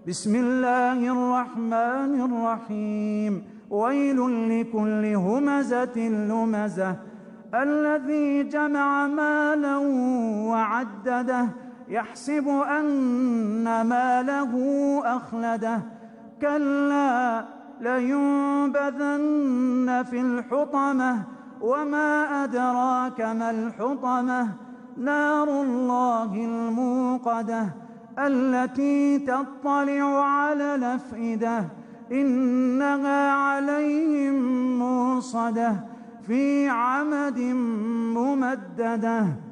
بسم الله الرحمن الرحيم ويل لكل همزة لمزة الذي جمع مالا وعدده يحسب أن ماله أخلده كلا لينبذن في الحطمة وما أدراك ما الحطمة نار الله الموقدة التي تطلع على الأفئدة إنها عليهم موصدة في عمد ممددة.